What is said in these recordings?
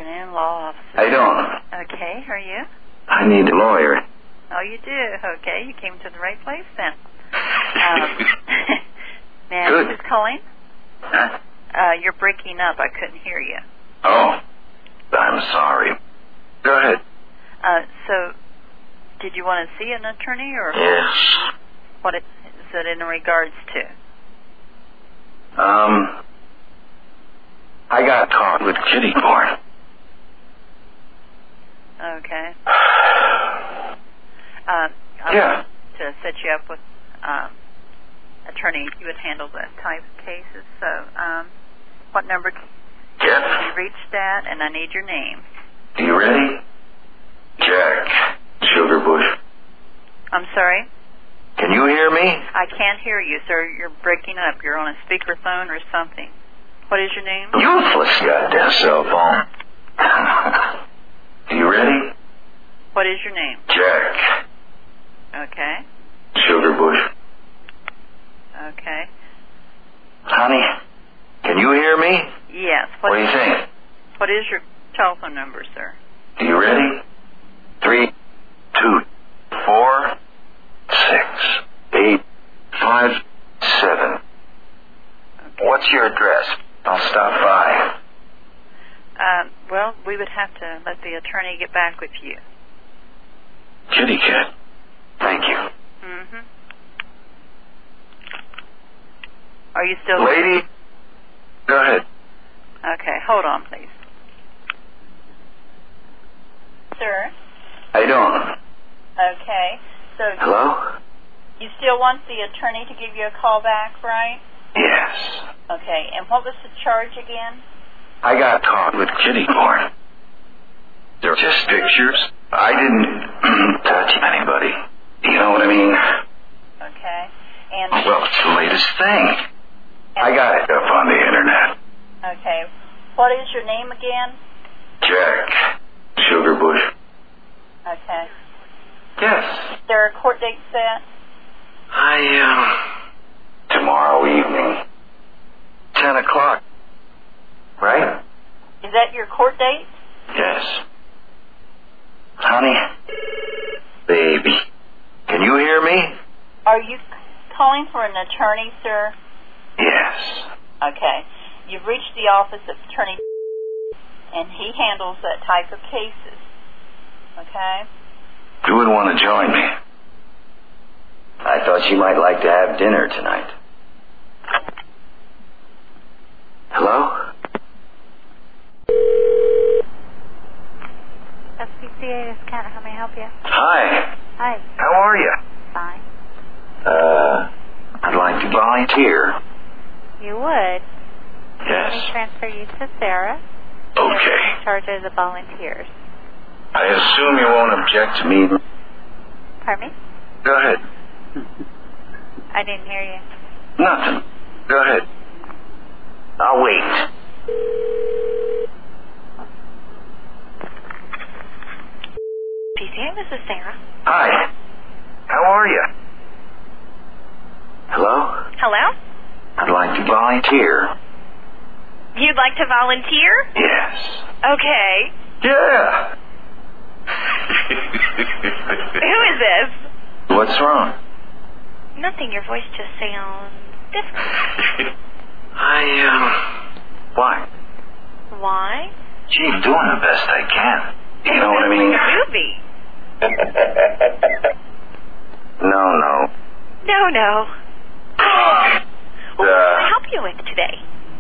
afternoon, law officer. How you doing? Okay, how are you? I need a lawyer. Oh, you do? Okay, you came to the right place then. Man, Good. who's calling? Huh? You're breaking up. I couldn't hear you. Oh, I'm sorry. Go ahead. So, did you want to see an attorney, or Yes. what is it in regards to? I got caught with kitty porn. Okay. Yeah. To set you up with attorney, you would handle that type of cases. So, what number did Yes. you reach that? And I need your name. You ready? Jack Sugarbush. I'm sorry? Can you hear me? I can't hear you, sir. You're breaking up. You're on a speakerphone or something. What is your name? Useless goddamn cell phone. You ready? What is your name? Jack Okay. Sugarbush. Okay. Honey, can you hear me? Yes. What do you think? What is your telephone number, sir? You ready? 3, 2, 4, 6, 8, 5, 7. Okay. What's your address? I'll stop by. Well, we would have to let the attorney get back with you. Kitty cat. Thank you. Mm-hmm. Are you still... Lady, go ahead. Okay, hold on, please. Sir? How you doing? Okay. So Hello? you still want the attorney to give you a call back, right? Yes. Okay. And what was the charge again? I got caught with kitty porn. They're just pictures. I didn't touch anybody. You know what I mean? Okay. And Well, it's the latest thing. I got it up on the internet. okay. What is your name again? Jack Sugarbush. Okay. Yes. Is there a court date set? Tomorrow evening. 10 o'clock. Right? Is that your court date? Yes. Honey? Baby. Can you hear me? Are you calling for an attorney, sir? Yes. Okay. You've reached the office of Attorney, and he handles that type of cases. Okay? You would want to join me. I thought you might like to have dinner tonight. Hello? SPCA, this is Ken. How may I help you? Hi. Hi. How are you? Fine. I'd like to volunteer. You would? Let me Yes. transfer you to Sarah. Okay. In charge of the volunteers. I assume you won't object to me. Pardon me? Go ahead. I didn't hear you. Nothing. Go ahead. I'll wait. PCA, this is Sarah. Hi. How are you? Hello? Hello? I'd like to volunteer. You'd like to volunteer? Yes. Okay. Yeah. Who is this? What's wrong? Nothing. Your voice just sounds different. Why? Why? Gee, I'm doing the best I can. You know what I mean? Movie. No. No. What can I help you with today?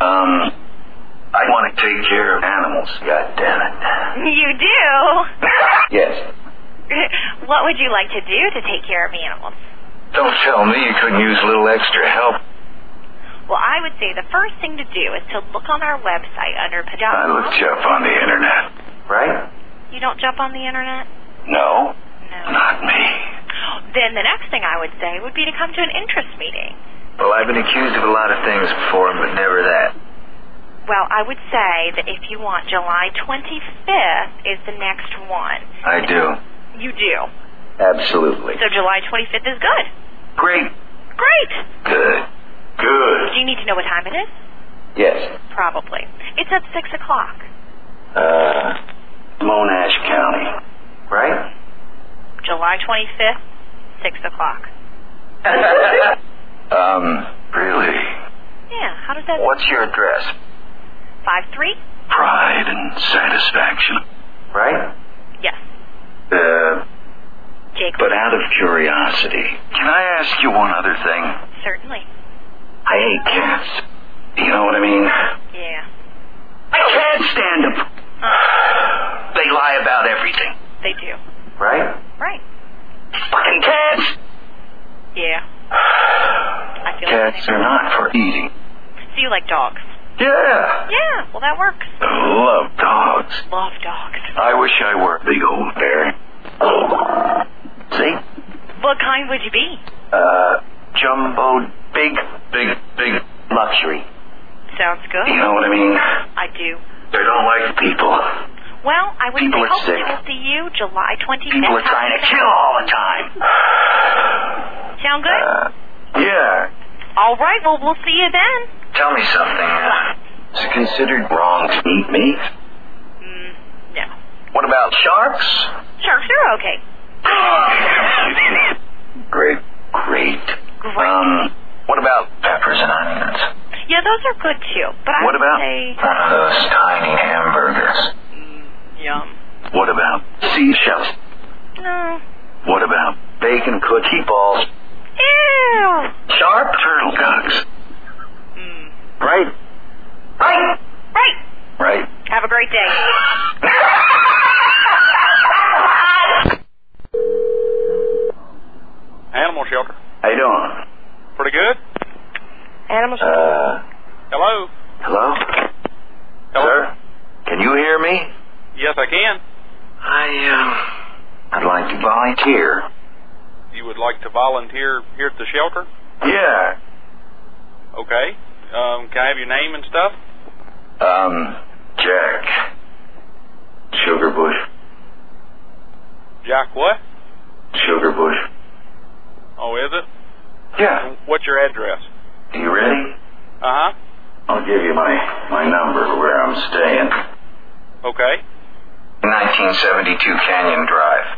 I want to take care of animals, goddammit. You do? Yes. What would you like to do to take care of animals? Don't tell me you couldn't use a little extra help. Well, I would say the first thing to do is to look on our website under I Pajama. looked you up on the internet. Right? You don't jump on the internet? No. No. Not me. Then the next thing I would say would be to come to an interest meeting. Well, I've been accused of a lot of things before, but never that. Well, I would say that if you want, July 25th is the next one. I do. You do. Absolutely. So July 25th is good. Great. Great. Good. Do you need to know what time it is? Yes. Probably. It's at 6 o'clock. Monash County, right? July 25th, 6 o'clock. Really? Yeah, how does that... What's your address? 53? Pride and satisfaction, right? Yes. Jacob. But out of curiosity, can I ask you one other thing? Certainly. I hate cats. You know what I mean? Yeah. I can't stand them. They lie about everything. They do. Right? Right. Fucking cats! Yeah. I feel Cats the same. are not for eating. So you like dogs? Yeah. Yeah, well that works. Love dogs. Love dogs. I wish I were a big old bear. See? What kind would you be? Jumbo, big luxury. Sounds good. You know what I mean? I do. They don't like people. Well, I would People say are hopefully sick. we'll see you July 25th. People are trying to kill all the time. Sound good? Yeah. All right, well, we'll see you then. Tell me something. Is it considered wrong to eat meat? No. What about sharks? Sharks are okay. Great. Great. What about peppers and onions? Yeah, those are good too. But I What would about say... one of those tiny hamburgers? Yum. What about seashells? No. What about bacon cookie balls? Ew. Sharp turtle doves? Right? Right? Right. Right. Have a great day. Animal shelter. How you doing? Pretty good. Animal shelter. Hello? Hello? Hello? Sir? Can you hear me? Yes, I can. I'd like to volunteer. You would like to volunteer here at the shelter? Yeah. Okay. Can I have your name and stuff? Jack. Sugarbush. Jack what? Sugarbush. Oh, is it? Yeah. What's your address? You ready? Uh-huh. I'll give you my number where I'm staying. Okay. 1972 Canyon Drive.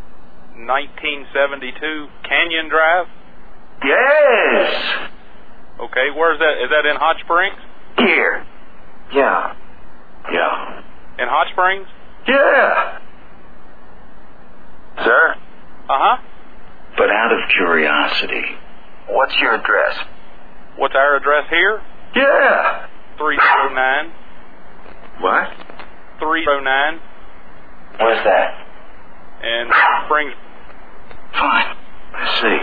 1972 Canyon Drive? Yes! Okay, where's that? Is that in Hot Springs? Here. Yeah. Yeah. In Hot Springs? Yeah. Sir? Uh-huh. But out of curiosity, what's your address? What's our address here? Yeah. 309. What? 309. Where's that? And Springs. Fine. I see.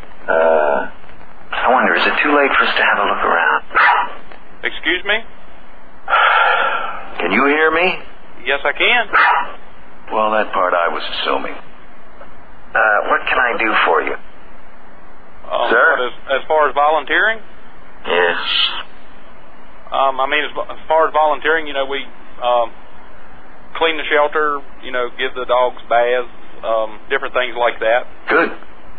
I wonder, is it too late for us to have a look around? Excuse me? Can you hear me? Yes, I can. Well, that part I was assuming. What can I do for you? Sir? As far as volunteering? Yes. I mean, as far as volunteering, you know, we clean the shelter, you know, give the dogs baths, different things like that. Good.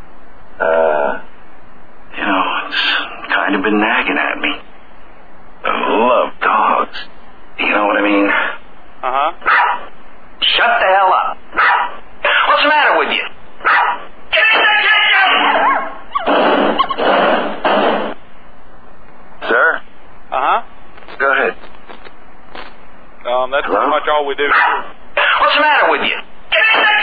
You know, it's kind of been nagging at me. I love dogs. You know what I mean? Uh-huh. Shut the hell up. What's the matter with you? Give me the kitchen! Sir? Uh-huh. Go ahead. That's Hello? pretty much all we do. What's the matter with you? Give me the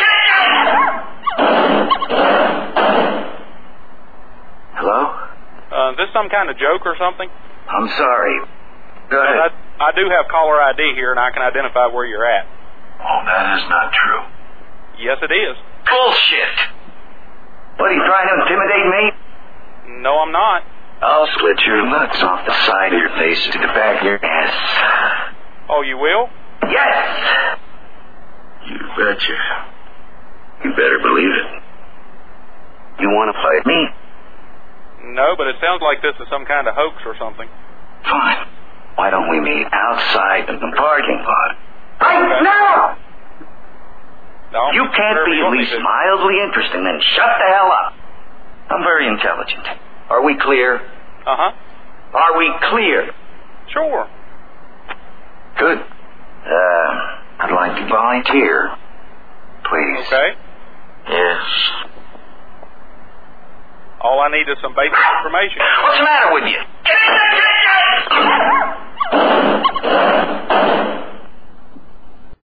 kitchen! Hello? Is this some kind of joke or something? I'm sorry. Go ahead. I do have caller ID here, and I can identify where you're at. Oh, that is not true. Yes, it is. Bullshit! What, are you trying to intimidate me? No, I'm not. I'll slit your nuts off the side of your face to the back of your ass. Oh, you will? Yes! You betcha. You better believe it. You want to fight me? No, but it sounds like this is some kind of hoax or something. Fine. Why don't we meet outside in the parking lot? Right Okay. now! No, You can't be at least mildly interesting, then shut the hell up. I'm very intelligent. Are we clear? Uh-huh. Are we clear? Sure. Good. I'd like to volunteer. volunteer, please. Okay. Yes. All I need is some basic information. What's the matter with you? Get in the